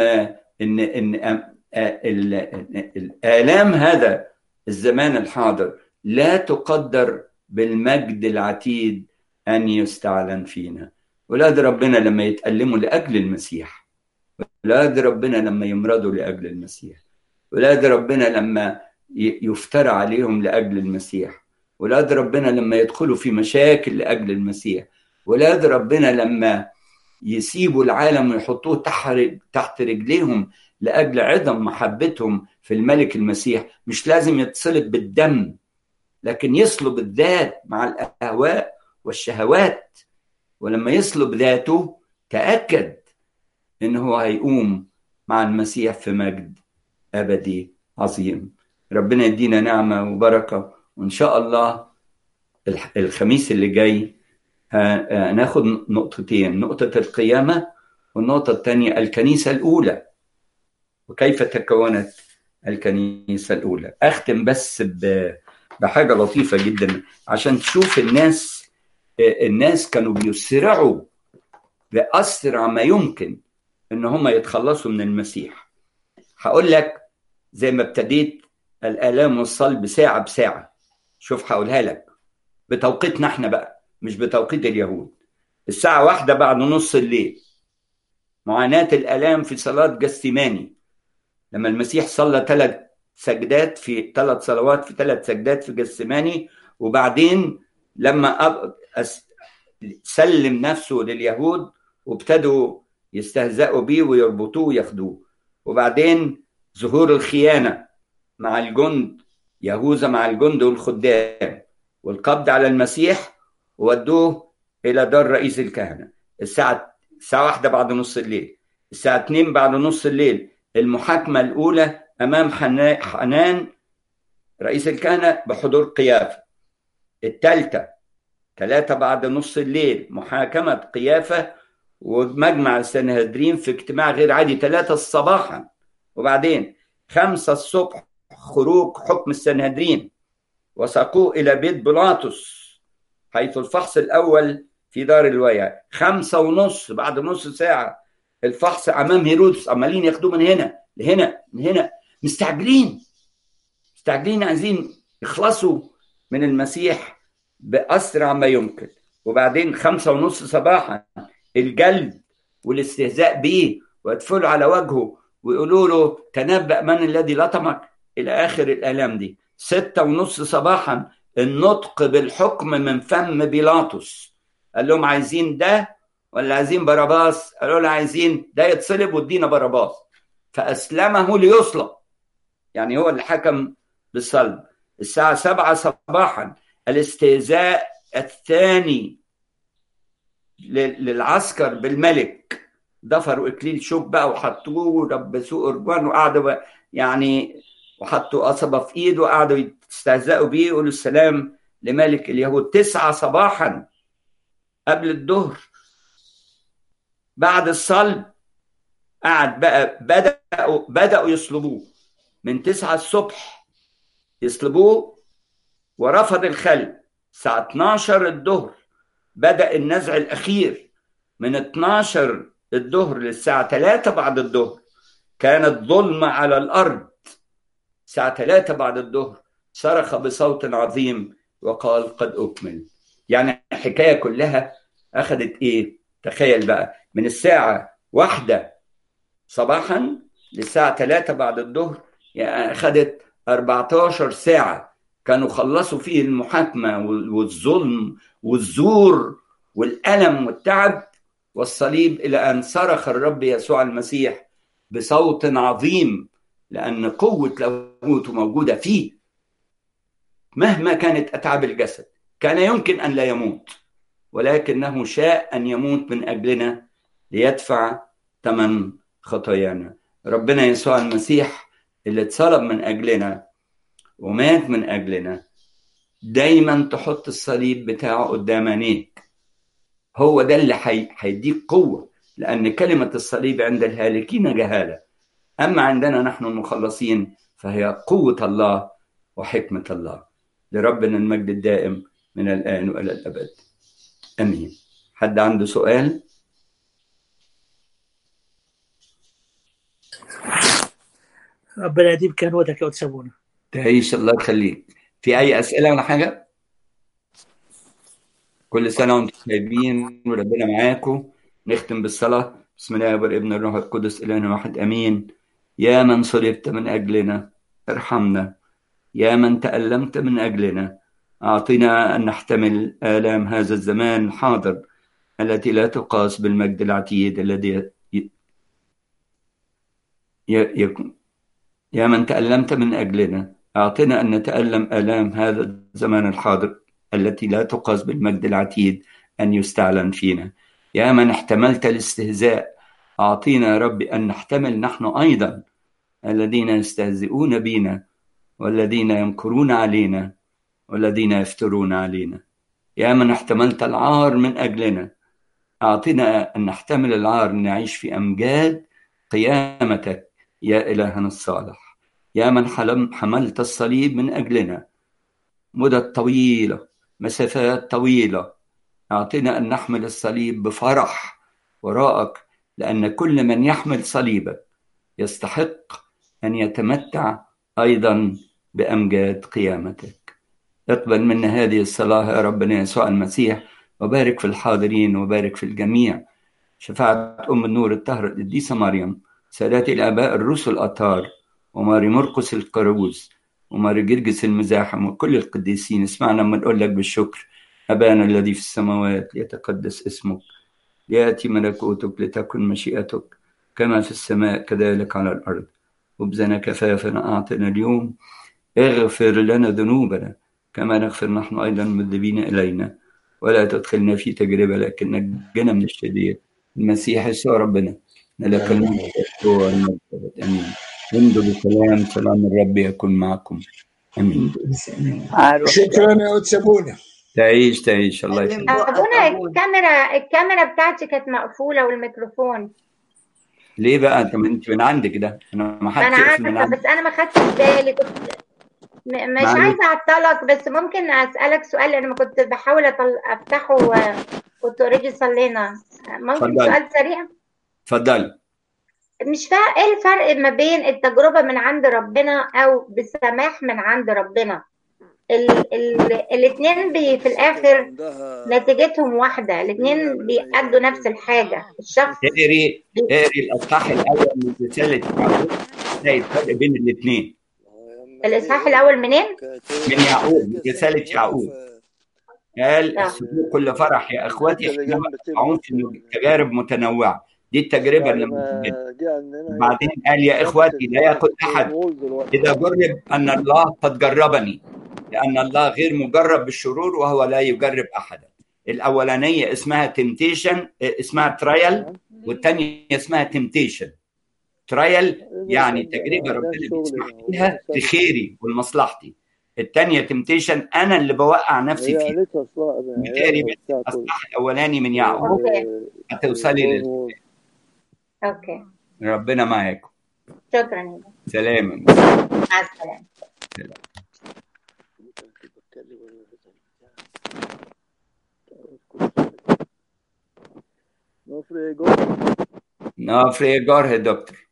الآلام هذا الزمان الحاضر لا تقدر بالمجد العتيد أن يستعلن فينا. ولاد ربنا لما يتألموا لأجل المسيح، ولاد ربنا لما يمرضوا لأجل المسيح، ولاد ربنا لما يفترى عليهم لأجل المسيح، ولاد ربنا لما يدخلوا في مشاكل لأجل المسيح، ولاد ربنا لما يسيبوا العالم ويحطوه تحت رجليهم لأجل عظم محبتهم في الملك المسيح. مش لازم يتصلب بالدم، لكن يصلب الذات مع الأهواء والشهوات. ولما يصلب ذاته تأكد إنه هيقوم مع المسيح في مجد أبدي عظيم. ربنا يدينا نعمة وبركة، وإن شاء الله الخميس اللي جاي هناخد نقطتين: نقطة القيامة، والنقطة الثانية الكنيسة الأولى وكيف تكونت الكنيسة الأولى. أختم بس بحاجة لطيفة جدا عشان تشوف الناس كانوا بيسرعوا بأسرع ما يمكن إن هم يتخلصوا من المسيح. هقول لك زي ما ابتديت الآلام والصلب ساعة بساعة. شوف هقولها لك بتوقيتنا احنا بقى، مش بتوقيت اليهود. الساعة 1 بعد نص الليل معاناة الآلام في صلاة جثماني، لما المسيح صلى 3 سجدات في 3 صلوات في 3 سجدات في جثماني، وبعدين لما سلم نفسه لليهود وابتدوا يستهزئوا بيه ويربطوه وياخدوه، وبعدين ظهور الخيانة مع الجند، يهوذا مع الجند والخدام، والقبض على المسيح وودوه إلى دار رئيس الكهنة. الساعة 1 بعد نص الليل. الساعة 2 بعد نص الليل المحاكمة الأولى أمام حنان رئيس الكهنة بحضور قيافة. الثالثة 3 بعد نص الليل محاكمة قيافة ومجمع السنهدرين في اجتماع غير عادي 3 صباحا. وبعدين 5 الصبح خروج حكم السنهدرين وساقوه إلى بيت بيلاطس حيث الفحص الأول في دار الويا. 5:30 بعد نص ساعة الفحص أمام هيرودس. عمالين ياخدوه من هنا لهنا من هنا، مستعجلين عايزين يخلصوا من المسيح بأسرع ما يمكن. وبعدين 5:30 صباحا الجلد والاستهزاء به ويدفلوا على وجهه ويقولوا له تنبأ من الذي لطمك، إلى آخر الآلام دي. 6:30 صباحا النطق بالحكم من فم بيلاطس. قال لهم عايزين ده ولا عايزين باراباس؟ قالوا له عايزين ده يتصلب وادينا باراباس. فأسلمه ليصلب، يعني هو اللي حكم بالصلب. الساعة 7 صباحا الاستهزاء الثاني للعسكر بالملك، ضفروا إكليل شوك بقى وحطوه ولبسوه أرجوان وقعدوا يعني وحطوا قصبة في إيده وقعدوا يستهزئوا بيه يقولوا السلام لملك اليهود. 9 صباحا قبل الظهر بعد الصلب قعد بقى بدأوا يصلبوه. من 9 الصبح يصلبوه ورفض الخلق. الساعة 12 الظهر بدأ النزع الأخير. من 12 الظهر للساعة 3 بعد الظهر كانت ظلمة على الأرض. الساعة 3 بعد الظهر صرخ بصوت عظيم وقال قد أكمل. يعني الحكاية كلها أخذت إيه؟ تخيل بقى، من الساعة 1 صباحا للساعة 3 بعد الظهر، يعني أخذت 14 ساعة كانوا خلصوا فيه المحاكمة والظلم والزور والألم والتعب والصليب، إلى أن صرخ الرب يسوع المسيح بصوت عظيم، لأن قوة لاهوته موجودة فيه. مهما كانت أتعاب الجسد كان يمكن أن لا يموت، ولكنه شاء أن يموت من أجلنا ليدفع ثمن خطايانا. ربنا يسوع المسيح اللي اتصلب من أجلنا ومات من أجلنا، دايما تحط الصليب بتاعه قدام عينيك. هو ده اللي هيديك قوة، لأن كلمة الصليب عند الهالكين جهالة، أما عندنا نحن المخلصين فهي قوة الله وحكمة الله. لربنا المجد الدائم من الآن وإلى الأبد، أمين. حد عنده سؤال؟ ربنا يديم كهنوتك يا قدس أبونا. تعيش، الله يخليك. في أي أسئلة ولا حاجة؟ كل سنة وانتم طيبين وربنا معاكم. نختم بالصلاة. بسم الله والابن الروح القدس إلهنا واحد أمين. يا من صلبت من أجلنا ارحمنا، يا من تألمت من أجلنا أعطنا أن نحتمل آلام هذا الزمان الحاضر التي لا تقاس بالمجد العتيد الذي يكون. يا من تألمت من أجلنا أعطنا أن نتألم آلام هذا الزمان الحاضر التي لا تقاس بالمجد العتيد أن يستعلن فينا. يا من احتملت الاستهزاء أعطينا يا رب أن نحتمل نحن أيضا الذين يستهزئون بنا والذين يمكرون علينا والذين يفترون علينا. يا من احتملت العار من أجلنا أعطنا أن نحتمل العار، نعيش في أمجاد قيامتك يا إلهنا الصالح. يا من حملت الصليب من أجلنا مدة طويلة، مسافات طويلة، أعطنا أن نحمل الصليب بفرح وراءك، لأن كل من يحمل صليبك يستحق أن يتمتع أيضا بأمجاد قيامتك. اقبل منا هذه الصلاة يا ربنا يسوع المسيح، وبارك في الحاضرين وبارك في الجميع. شفاعة أم النور الطاهرة القديسة مريم، سادات الآباء الرسل الأطهار، وماري مرقس القروز، وماري جرجس المزاحم، وكل القديسين. اسمعنا لما نقول لك بالشكر: أبانا الذي في السماوات ليتقدس اسمك، ليأتي ملكوتك، لتكن مشيئتك كما في السماء كذلك على الأرض. خبزنا كفافنا أعطنا اليوم، اغفر لنا ذنوبنا كما نغفر نحن أيضا المذنبين إلينا، ولا تدخلنا في تجربة لكن نجنا من الشرير. المسيح يسوع ربنا، لك الملك والمجد. أمين. امضوا بسلام، سلام الرب يكون معكم. أمين. شكرا يا قدس أبونا. تعيش الله يخليك. أبونا الكاميرا بتاعتي كانت مقفولة والميكروفون. ليه بقى؟ انت من عندك ده، انا ما حدش يقفل من عندك. بس انا ما خدتش بالي، كنت مش عايزه اعطلك، بس ممكن اسالك سؤال؟ انا ما كنت بحاول افتحه وكنت اوريدي صلينا. ممكن سؤال سريع؟ اتفضلي. مش فاهم ايه الفرق ما بين التجربه من عند ربنا او بسماح من عند ربنا؟ الاثنين في الاخر نتيجتهم واحده، الاثنين بيأدوا نفس الحاجه. الشخص اقري الاصحاح الاول من رساله يعقوب، تلاقي الفرق بين الاثنين. الاصحاح الاول منين؟ من يعقوب، من رساله يعقوب. قال: احسبوا كل فرح يا اخواتي حينما تقعون في تجارب متنوعه. دي التجربه اللي بعدين قال: يا اخواتي لا ياخذ احد اذا جرب ان الله قد جربني، لان الله غير مجرب بالشرور وهو لا يجرب احدا. الاولانيه اسمها تمتيشن، اسمها ترايل، والثانيه اسمها تمتيشن. ترايل يعني تجربه ربنا بيسمح فيها لخيري ولمصلحتي. الثانيه تمتيشن انا اللي بوقع نفسي فيها. بالتالي الاصحاح الاولاني من يعقوب هتوصلي اوكي. ربنا معاكم. شكرا. سلام. مع السلامه. No fregar, doctor.